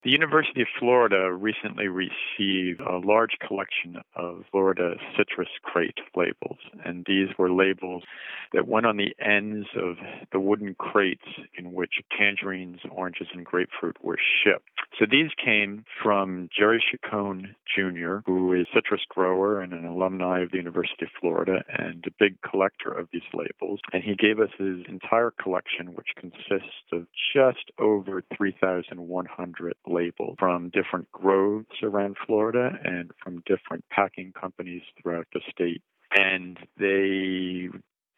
The University of Florida recently received a large collection of Florida citrus crate labels, and these were labels that went on the ends of the wooden crates in which tangerines, oranges, and grapefruit were shipped. So these came from Jerry Chacon Jr., who is a citrus grower and an alumni of the University of Florida and a big collector of these labels. And he gave us his entire collection, which consists of just over 3,100 labels from different groves around Florida and from different packing companies throughout the state. And the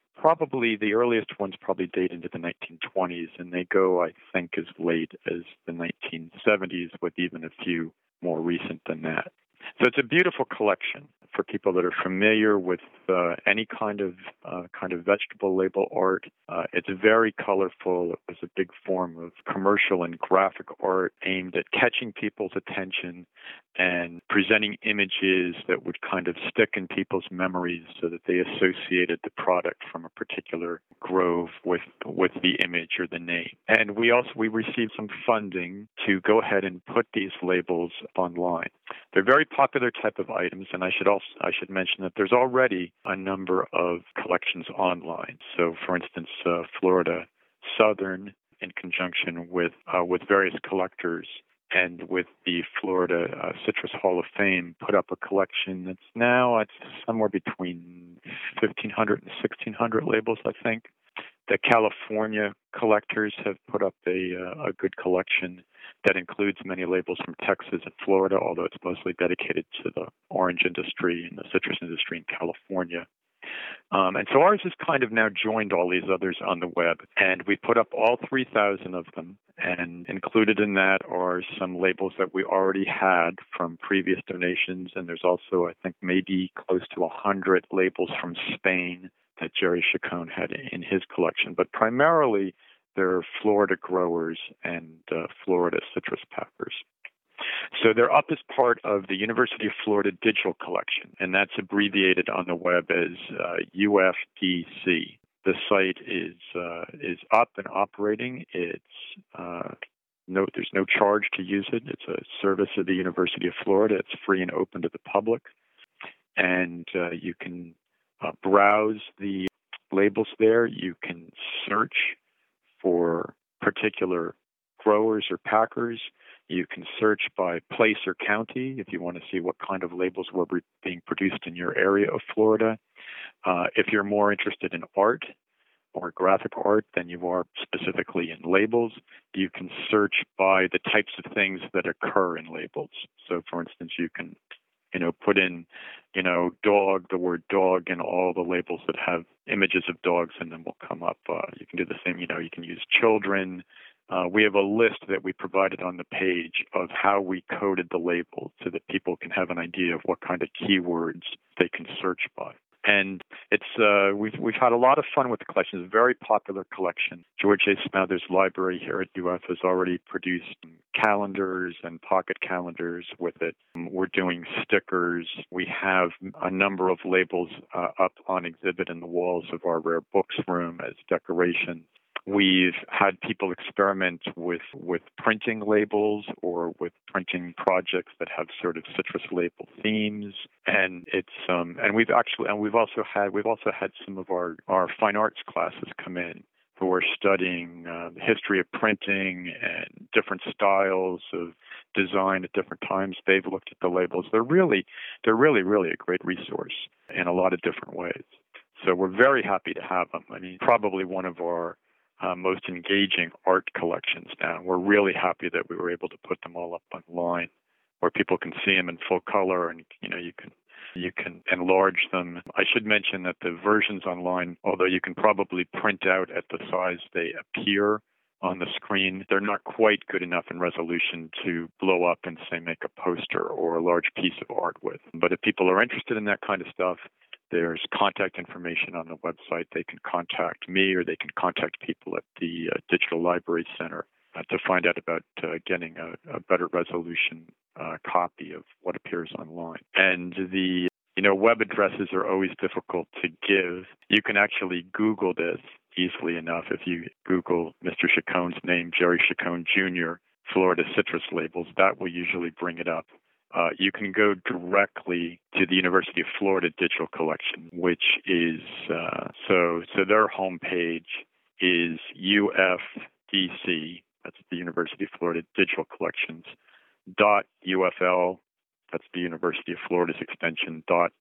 earliest ones probably date into the 1920s, and they go, I think, as late as the 1970s, with even a few more recent than that. So it's a beautiful collection for people that are familiar with any kind of vegetable label art. It's very colorful. It was a big form of commercial and graphic art aimed at catching people's attention and presenting images that would kind of stick in people's memories so that they associated the product from a particular grove with the image or the name. And we received some funding to go ahead and put these labels online. They're very popular type of items, and I should mention that there's already a number of collections online. So, for instance, Florida Southern, in conjunction with various collectors and with the Florida Citrus Hall of Fame, put up a collection that's now somewhere between 1,500 and 1,600 labels, I think. The California collectors have put up a good collection that includes many labels from Texas and Florida, although it's mostly dedicated to the orange industry and the citrus industry in California. And so ours has kind of now joined all these others on the web, and we put up all 3,000 of them, and included in that are some labels that we already had from previous donations, and there's also, I think, maybe close to 100 labels from Spain that Jerry Chacon had in his collection. But primarily, they're Florida growers and Florida citrus packers. So they're up as part of the University of Florida Digital Collection, and that's abbreviated on the web as UFDC. The site is up and operating. There's no charge to use it. It's a service of the University of Florida. It's free and open to the public, and you can browse the labels there. You can search for particular growers or packers. You can search by place or county if you want to see what kind of labels were being produced in your area of Florida. If you're more interested in art or graphic art than you are specifically in labels, you can search by the types of things that occur in labels. So, for instance, you can put in, dog, the word dog, and all the labels that have images of dogs in them will come up. You can do the same, you can use children. We have a list that we provided on the page of how we coded the labels so that people can have an idea of what kind of keywords they can search by. And it's we've had a lot of fun with the collection. It's a very popular collection. George A. Smathers Library here at UF has already produced calendars and pocket calendars with it. We're doing stickers. We have a number of labels up on exhibit in the walls of our rare books room as decoration. We've had people experiment with printing labels or with printing projects that have sort of citrus label themes, and it's we've also had some of our fine arts classes come in who are studying the history of printing and different styles of design at different times. They've looked at the labels. They're really a great resource in a lot of different ways. So we're very happy to have them. I mean, probably one of our most engaging art collections now. We're really happy that we were able to put them all up online where people can see them in full color, and you can enlarge them. I should mention that the versions online, although you can probably print out at the size they appear on the screen, they're not quite good enough in resolution to blow up and, say, make a poster or a large piece of art with. But if people are interested in that kind of stuff, there's contact information on the website. They can contact me or they can contact people at the Digital Library Center to find out about getting a better resolution copy of what appears online. And the web addresses are always difficult to give. You can actually Google this easily enough. If you Google Mr. Chacon's name, Jerry Chacon Jr., Florida citrus labels, that will usually bring it up. You can go directly to the University of Florida Digital Collection, which is, so their homepage is UFDC, that's the University of Florida Digital Collections, .UFL, that's the University of Florida's extension,